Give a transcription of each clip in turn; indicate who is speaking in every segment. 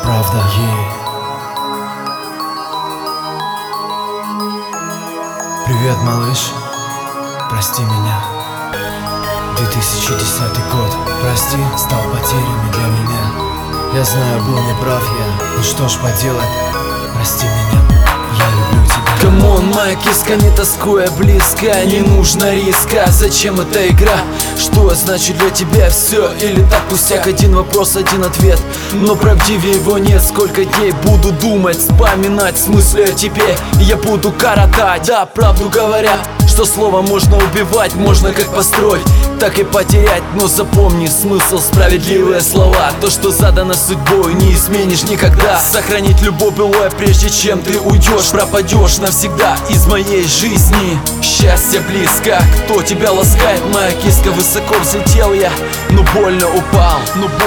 Speaker 1: правда. Привет, малыш, прости меня. 2010 год, прости, стал потерями для меня. Я знаю, был неправ я, ну что ж поделать, прости меня, я люблю тебя.
Speaker 2: Камон, моя киска, не тоскуя близко, не нужно риска. Зачем эта игра? Что значит для тебя все или так пустяк? Один вопрос, один ответ, но правдивее его нет. Сколько дней буду думать, вспоминать смыслы о тебе, я буду коротать. Да, правду говоря, что слово можно убивать, можно как построить, так и потерять. Но запомни смысл, справедливые слова. То, что задано судьбой, не изменишь никогда. Сохранить любовь былое, прежде чем ты уйдешь. Пропадешь навсегда из моей жизни. Счастье близко, кто тебя ласкает? Моя киска, высоко взлетел я, но больно упал,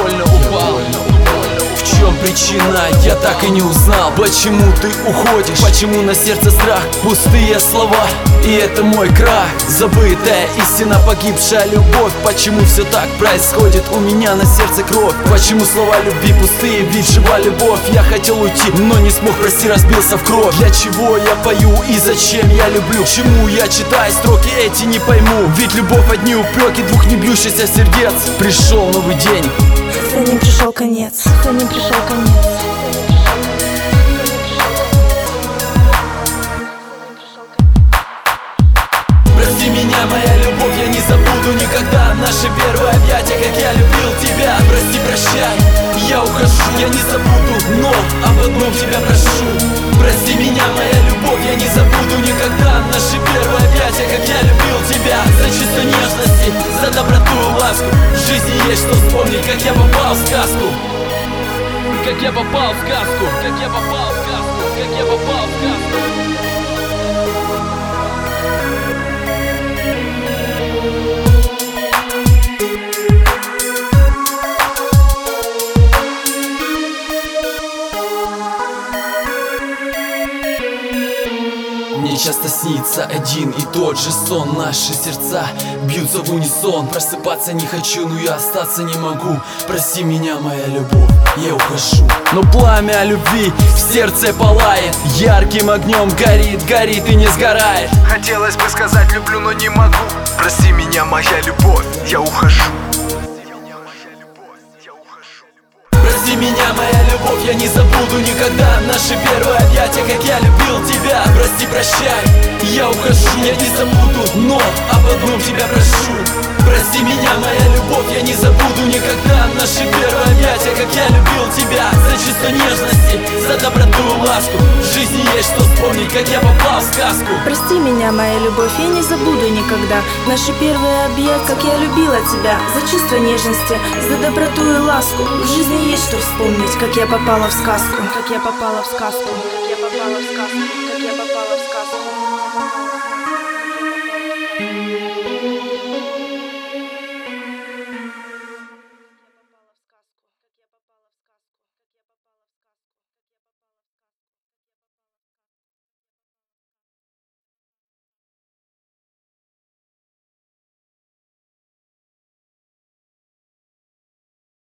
Speaker 2: В чем причина, я так и не узнал. Почему ты уходишь, почему на сердце страх? Пустые слова, и это мой крах. Забытая истина, погибшая любовь. Почему все так происходит, у меня на сердце кровь? Почему слова любви пустые, ведь жива любовь? Я хотел уйти, но не смог, прости, разбился в кровь. Для чего я пою и зачем я люблю? Чему я читаю строки эти, не пойму. Ведь любовь одни упреки двух не бьющихся сердец. Пришел новый день,
Speaker 3: за ним пришел конец, за ним пришел конец.
Speaker 2: Прости меня, моя любовь, я не забуду никогда наши первые объятия, как я любил тебя. Прости, прощай, я ухожу, я не забуду, но об одном тебя прошу. Прости меня, моя любовь, я не забуду никогда наши первые объятия, как я любил тебя. За чувство нежности, за доброту и ласку. В жизни есть что вспомнить, как я попал в сказку. Как я попал в сказку, как я попал в сказку, как я попал в сказку. Мне часто снится один и тот же сон. Наши сердца бьются в унисон. Просыпаться не хочу, но я остаться не могу. Прости меня, моя любовь, я ухожу. Но пламя любви в сердце пылает, ярким огнем горит, горит и не сгорает.
Speaker 4: Хотелось бы сказать люблю, но не могу. Прости меня, моя любовь, я ухожу.
Speaker 2: Прости меня, моя любовь, я не забуду никогда наши первые объятия, как я любил тебя. Прости, прощай, я ухожу, я не забуду, но об одном тебя прошу. Прости меня, моя любовь, я не забуду никогда наши первые объятия, как я любил тебя. За чувство нежности, за доброту и ласку. В жизни есть что вспомнить, как я попал в сказку.
Speaker 3: Прости меня, моя любовь, я не забуду никогда наши первые объятия, как я любила тебя. За чувство нежности, за доброту и ласку. В жизни есть что вспомнить, как я попала в сказку, как я попала в сказку, как я попала в сказку.